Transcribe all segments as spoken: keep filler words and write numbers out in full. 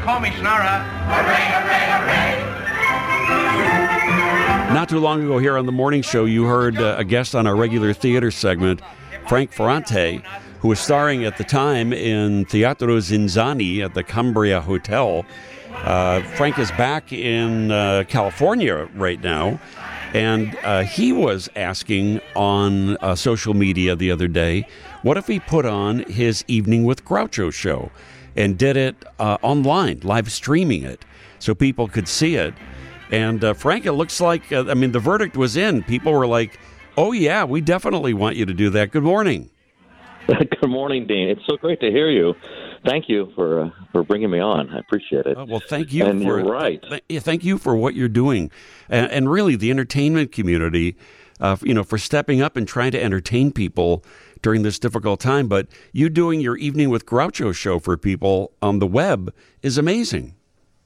call me Schnorrer. Hooray, hooray, hooray. Not too long ago here on the morning show, you heard uh, a guest on our regular theater segment, Frank Ferrante, who was starring at the time in Teatro Zinzani at the Cambria Hotel. Uh, Frank is back in uh, California right now, and uh, he was asking on uh, social media the other day, what if he put on his Evening with Groucho show and did it uh, online, live streaming it, so people could see it. And uh, Frank, it looks like, uh, I mean, the verdict was in. People were like, oh, yeah, we definitely want you to do that. Good morning. Good morning, Dean. It's so great to hear you. Thank you for uh, for bringing me on. I appreciate it. Oh, well, thank you. And for, you're right. Th- thank you for what you're doing. And, and really, the entertainment community, uh, you know, for stepping up and trying to entertain people during this difficult time. But you doing your Evening with Groucho show for people on the web is amazing.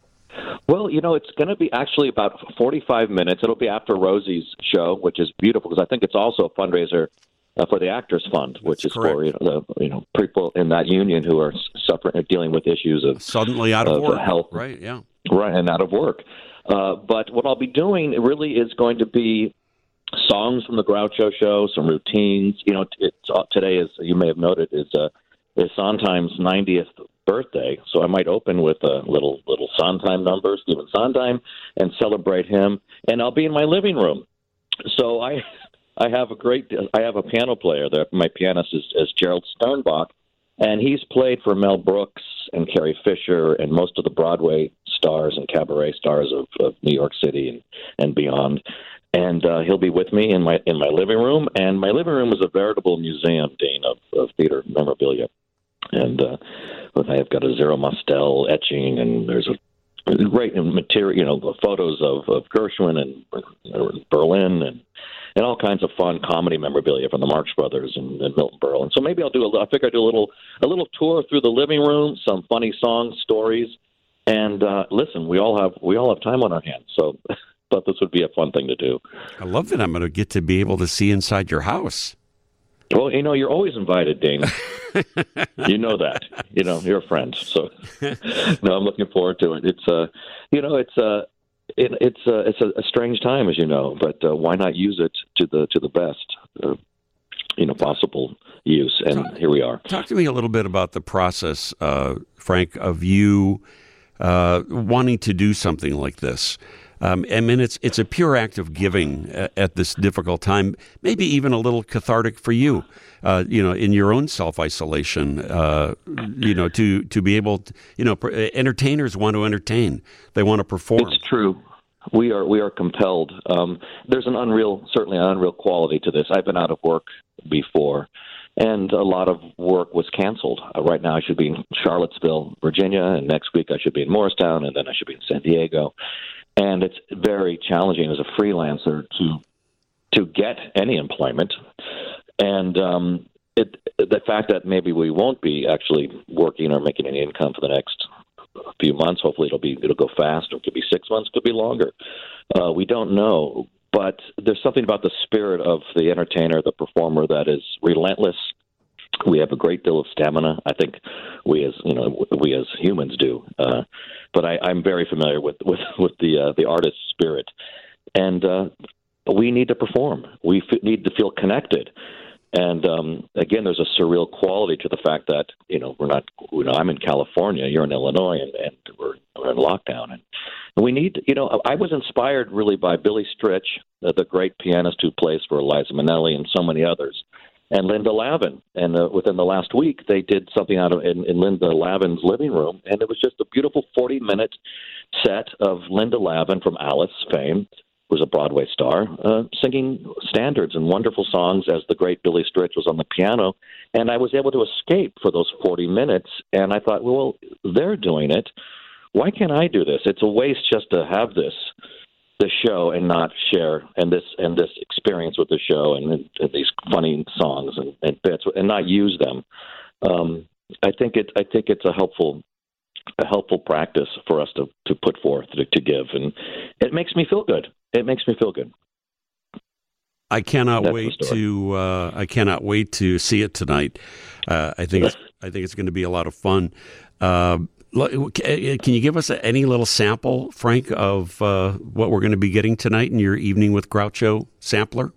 Well, you know, it's going to be actually about forty-five minutes. It'll be after Rosie's show, which is beautiful because I think it's also a fundraiser uh, for the Actors Fund, which That's is correct. for you know, the you know people in that union who are suffering, dealing with issues of Suddenly out of, of work, health, right? Yeah, right, and out of work. Uh, but what I'll be doing really is going to be songs from the Groucho show, some routines. You know, it's, uh, today is you may have noted is uh, is Sondheim's ninetieth birthday, so I might open with a little little Sondheim number, Stephen Sondheim, and celebrate him. And I'll be in my living room. So I I have a great I have a piano player there. My pianist is, is Gerald Sternbach, and he's played for Mel Brooks and Carrie Fisher and most of the Broadway stars and cabaret stars of, of New York City and, and beyond. And uh, he'll be with me in my in my living room. And my living room is a veritable museum, Dean, of, of theater memorabilia. And uh, I've got a Zero Mostel etching, and there's a great material, you know, photos of, of Gershwin and uh, Berlin, and and all kinds of fun comedy memorabilia from the Marx Brothers and, and Milton Berle. And so maybe I'll do a, I figure I'll do a little a little tour through the living room, some funny songs, stories, and uh, listen, we all have we all have time on our hands, so thought this would be a fun thing to do. I love that I'm going to get to be able to see inside your house. Well, you know, you're always invited, Dane. You know that. You know, you're a friend. So, no, I'm looking forward to it. It's, uh, you know, it's, uh, it, it's, uh, it's a, a strange time, as you know. But uh, why not use it to the to the best, uh, you know, possible use? And talk, here we are. Talk to me a little bit about the process, uh, Frank, of you uh, wanting to do something like this. Um, I mean, it's it's a pure act of giving at, at this difficult time, maybe even a little cathartic for you, uh, you know, in your own self-isolation, uh, you know, to, to be able to, you know, entertainers want to entertain. They want to perform. It's true. We are we are compelled. Um, there's an unreal, certainly an unreal quality to this. I've been out of work before, and a lot of work was canceled. Uh, right now I should be in Charlottesville, Virginia, and next week I should be in Morristown, and then I should be in San Diego. And it's very challenging as a freelancer to to get any employment. And um, it, the fact that maybe we won't be actually working or making any income for the next few months, hopefully it'll be it'll go fast, or it could be six months, could be longer. Uh, we don't know. But there's something about the spirit of the entertainer, the performer, that is relentless. We have a great deal of stamina. I think we as you know we as humans do. Uh, but I, I'm very familiar with with, with the uh, the artist's spirit, and uh, we need to perform. We f- need to feel connected. And um, again, there's a surreal quality to the fact that you know we're not. You know, I'm in California, you're in Illinois, and, and we're, we're in lockdown. And we need. You know, I was inspired really by Billy Stritch, the, the great pianist who plays for Liza Minnelli and so many others, and Linda Lavin. And uh, within the last week, they did something out of in, in Linda Lavin's living room, and it was just a beautiful forty-minute set of Linda Lavin from Alice fame, who was a Broadway star, uh, singing standards and wonderful songs as the great Billy Stritch was on the piano. And I was able to escape for those forty minutes, and I thought, well, they're doing it. Why can't I do this? It's a waste just to have this the show and not share and this and this experience with the show and, and these funny songs and, and bits and not use them. Um, I think it. I think it's a helpful, a helpful practice for us to, to put forth to, to give, and it makes me feel good. It makes me feel good. I cannot That's wait to. Uh, I cannot wait to see it tonight. Uh, I think it's, I think it's going to be a lot of fun. Uh, Can you give us any little sample, Frank, of uh, what we're going to be getting tonight in your Evening with Groucho sampler?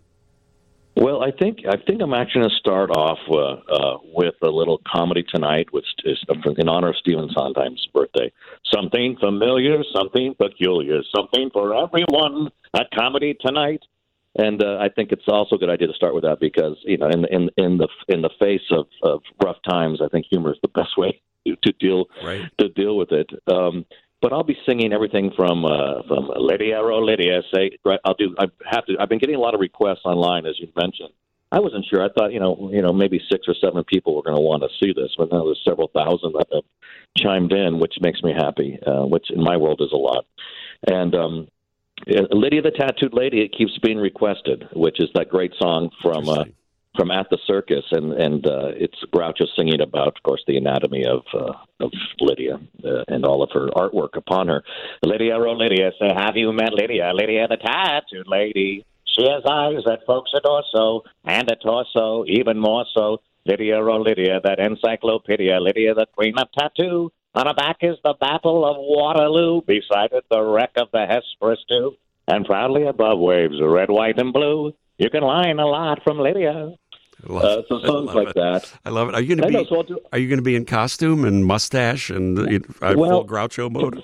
Well, I think I think I'm actually going to start off uh, uh, with a little comedy tonight, which is in honor of Stephen Sondheim's birthday. Something familiar, something peculiar, something for everyone at Comedy Tonight. And uh, I think it's also a good idea to start with that because, you know, in in in the in the face of, of rough times, I think humor is the best way to, to deal right. to deal with it. Um, but I'll be singing everything from uh, from Lydia, oh Lydia. Say, I'll do. I have to. I've been getting a lot of requests online, as you mentioned. I wasn't sure. I thought, you know, you know, maybe six or seven people were going to want to see this, but now there's several thousand that have chimed in, which makes me happy. Uh, which in my world is a lot. And um, Lydia the Tattooed Lady, it keeps being requested, which is that great song from uh, from At the Circus, and and uh, it's Groucho singing about, of course, the anatomy of uh, of Lydia uh, and all of her artwork upon her. Lydia, oh Lydia, say, have you met Lydia? Lydia the Tattooed Lady. She has eyes that folks adore so, and a torso even more so. Lydia, oh Lydia, that encyclopedia. Lydia, the queen of tattoo. On her back is the Battle of Waterloo. Beside it, the wreck of the Hesperus too. And proudly above waves, red, white, and blue. You can line a lot from Lydia. Uh, so songs like it. that. I love it. Are you going to be? Know, so are you going to be in costume and mustache and uh, well, full Groucho mode?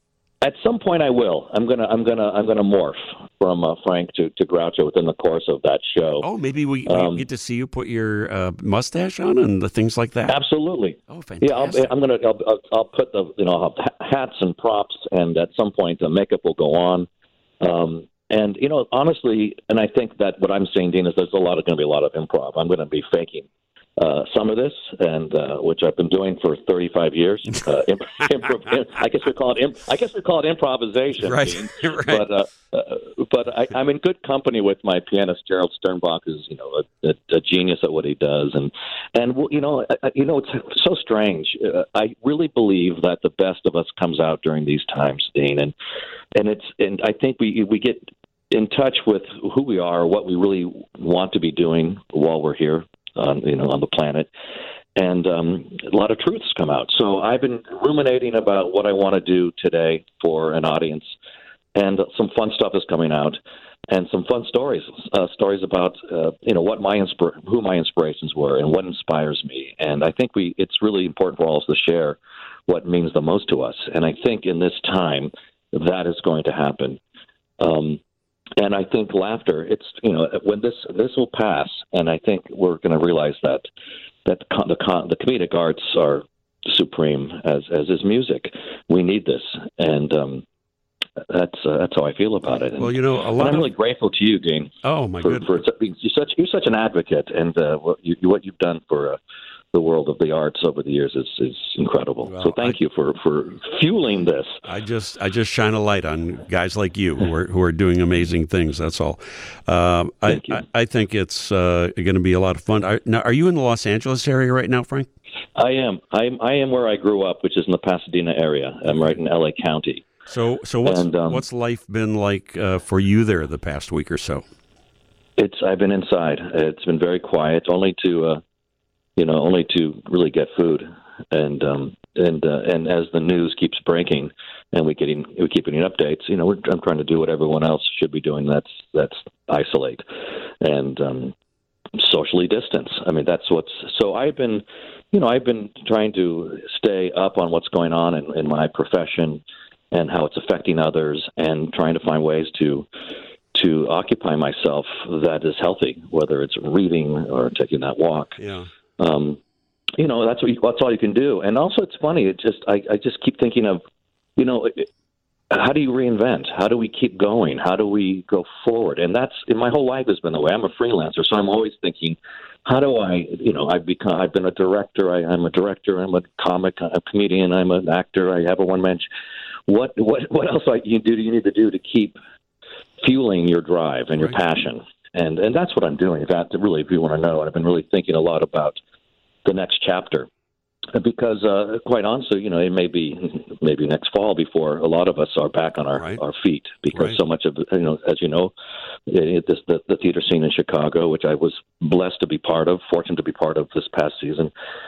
At some point, I will. I'm gonna. I'm gonna. I'm gonna morph from uh, Frank to, to Groucho within the course of that show. Oh, maybe we, um, we get to see you put your uh, mustache on and the things like that. Absolutely. Oh, fantastic. Yeah, I'll, I'm gonna. I'll, I'll, I'll put the you know I'll have hats and props, and at some point the makeup will go on. Um, and you know, honestly, and I think that what I'm saying, Dean, is there's a lot of going to be a lot of improv. I'm going to be faking Uh, some of this, and uh, which I've been doing for thirty-five years. Uh, imp- improv- I guess we call it. Imp- I guess we call it improvisation. Right. right. But uh, uh, but I, I'm in good company with my pianist Gerald Sternbach, who's you know a, a, a genius at what he does, and and you know I, you know it's so strange. Uh, I really believe that the best of us comes out during these times, Dean, and and it's and I think we we get in touch with who we are, what we really want to be doing while we're here. On, you know, on the planet, and um, a lot of truths come out. So I've been ruminating about what I want to do today for an audience, and some fun stuff is coming out, and some fun stories, uh, stories about uh, you know what my inspir- who my inspirations were and what inspires me. And I think we it's really important for all of us to share what means the most to us. And I think in this time that is going to happen. Um, And I think laughter, it's, you know, when this this will pass, and I think we're going to realize that that the, the comedic arts are supreme, as as is music. We need this, and um, that's uh, that's how I feel about it. And, well, you know, a lot and I'm of... really grateful to you, Dean. Oh, my for, goodness. For you're such, you're such an advocate, and uh, what, you, what you've done for uh, the world of the arts over the years is, is incredible. Well, so thank I, you for, for fueling this. I just I just shine a light on guys like you who are who are doing amazing things. That's all. Um, I, I I think it's uh, going to be a lot of fun. Are, now, are you in the Los Angeles area right now, Frank? I am. I'm, I am where I grew up, which is in the Pasadena area. I'm right in L A County. So so what's and, um, what's life been like uh, for you there the past week or so? It's I've been inside. It's been very quiet, only to. Uh, You know, only to really get food, and um, and uh, and as the news keeps breaking, and we getting we keep getting updates. You know, we're, I'm trying to do what everyone else should be doing. That's that's isolate, and um, socially distance. I mean, that's what's. So I've been, you know, I've been trying to stay up on what's going on in, in my profession, and how it's affecting others, and trying to find ways to. to occupy myself that is healthy, whether it's reading or taking that walk. Yeah. Um, you know, that's what you, that's all you can do. And also, it's funny. It just I, I just keep thinking of, you know, it, how do you reinvent? How do we keep going? How do we go forward? And that's my whole life has been the way. I'm a freelancer, so I'm always thinking, how do I? You know, I've become. I've been a director. I, I'm a director. I'm a comic. A comedian. I'm an actor. I have a one man. What what what else do you do? Do you need to do to keep fueling your drive and your right. passion? And and that's what I'm doing. That really, if you want to know, I've been really thinking a lot about the next chapter, because uh, quite honestly, you know, it may be maybe next fall before a lot of us are back on our, right. our feet, because right. so much of you know, as you know, it, this the, the theater scene in Chicago, which I was blessed to be part of, fortunate to be part of this past season,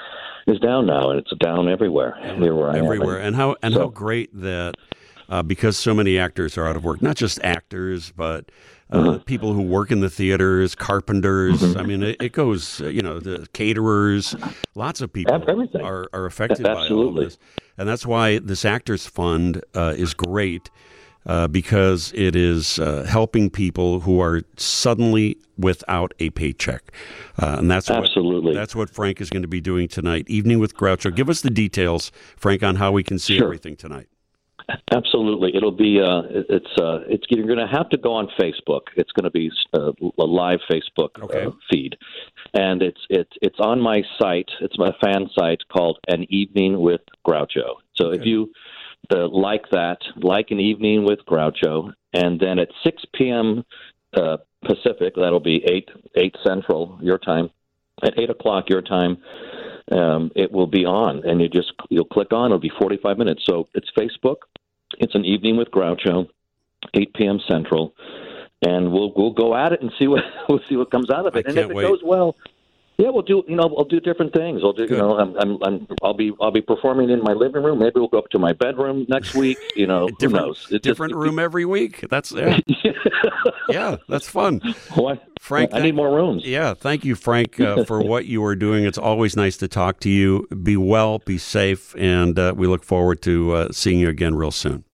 is down now, and it's down everywhere. Here where I am. Everywhere. And how and So- how great that uh, because so many actors are out of work, not just actors, but uh, Mhm. people who work in the theaters, carpenters. Mhm. I mean, it, it goes. uh, You know, the caterers. Lots of people Ev- everything. are are affected by all of Absolutely. this, and that's why this Actors Fund uh, is great. Uh, because it is uh, helping people who are suddenly without a paycheck, uh, and that's Absolutely. what that's what Frank is going to be doing tonight. Evening with Groucho. Give us the details, Frank, on how we can see Sure. everything tonight. Absolutely, it'll be. Uh, it- it's. Uh, it's. You're going to have to go on Facebook. It's going to be uh, a live Facebook Okay. uh, feed, and it's it's it's on my site. It's my fan site called An Evening with Groucho. So if Okay. you uh, like that, like An Evening with Groucho, and then at six p.m. Uh, Pacific, that'll be eight eight Central your time. At eight o'clock your time, um, it will be on, and you just you'll click on. It'll be forty-five minutes. So it's Facebook. It's An Evening with Groucho, eight p.m. Central, and we'll we'll go at it and see what we'll see what comes out of it. I and can't if it wait. goes well, yeah, we'll do. You know, we'll do different things. We'll do. Good. You know, I'm, I'm, I'm I'll be I'll be performing in my living room. Maybe we'll go up to my bedroom next week. You know, who Different, knows? It's different just- room every week. That's yeah, yeah that's fun. What? Frank, I need more rooms. Yeah, thank you, Frank, uh, for what you are doing. It's always nice to talk to you. Be well, be safe, and uh, we look forward to uh, seeing you again real soon.